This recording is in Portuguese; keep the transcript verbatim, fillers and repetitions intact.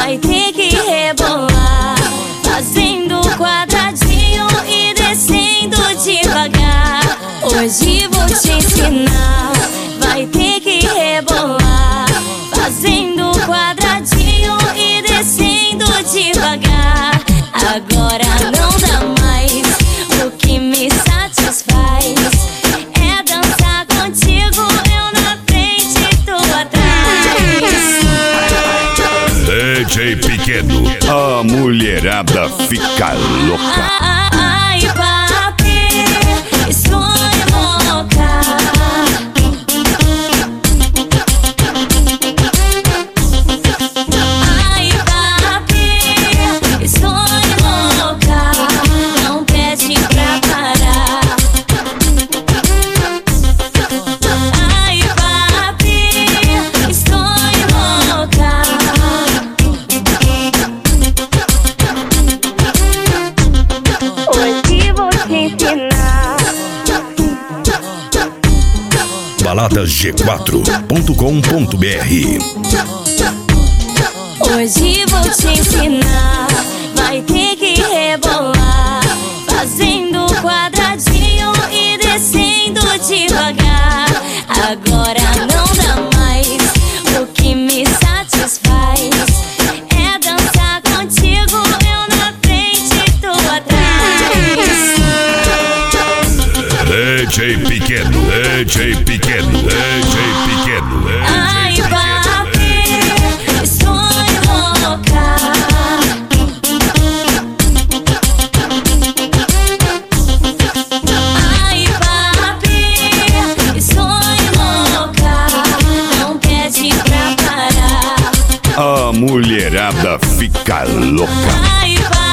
vai ter que rebolar, fazendo quadradinho e descendo devagar. Hoje vou te ensinar, vai ter que rebolar, fazendo quadradinho e descendo devagar. Agora não dá mais, o que me satisfaz é dançar contigo, eu na frente e tu atrás. D J Pequeno, a mulherada fica louca. Ai, papi, estou louca. Ai, papi, estou louca. Não pede pra parar. Ai, papi, estou louca. Hoje vou te ensinar. baladas g quatro ponto com ponto b r. Hoje vou te ensinar, vai ter que rebolar, fazendo quadradinho e descendo devagar. Agora não dá mais, o que me satisfaz é dançar contigo, eu na frente e tu atrás. D J Pequeno, D J Pequeno, D J Pequeno, D J Ai, Pequeno. papi, estou louca. Ai, papi, estou louca. Não pede pra parar. A mulherada fica louca. Ai, papi.